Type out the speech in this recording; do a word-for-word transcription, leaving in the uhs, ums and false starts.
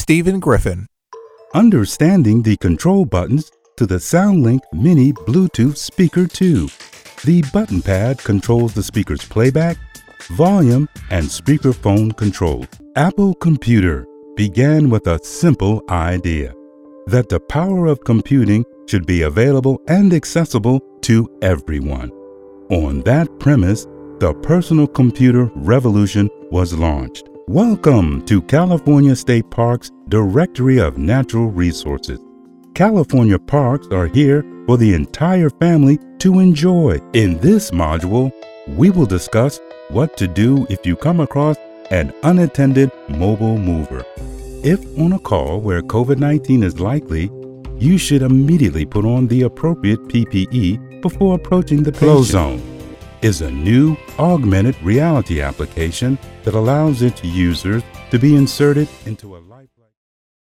Stephen Griffin. Understanding the control buttons to the SoundLink Mini Bluetooth Speaker two. The button pad controls the speaker's playback, volume, and speakerphone control. Apple Computer began with a simple idea that the power of computing should be available and accessible to everyone. On that premise, the personal computer revolution was launched. Welcome to California State Parks Directory of Natural Resources. California parks are here for the entire family to enjoy. In this module, we will discuss what to do if you come across an unattended mobile mover. If on a call where COVID nineteen is likely, you should immediately put on the appropriate P P E before approaching the patient. Flowzone is a new augmented reality application that allows its users to be inserted into a life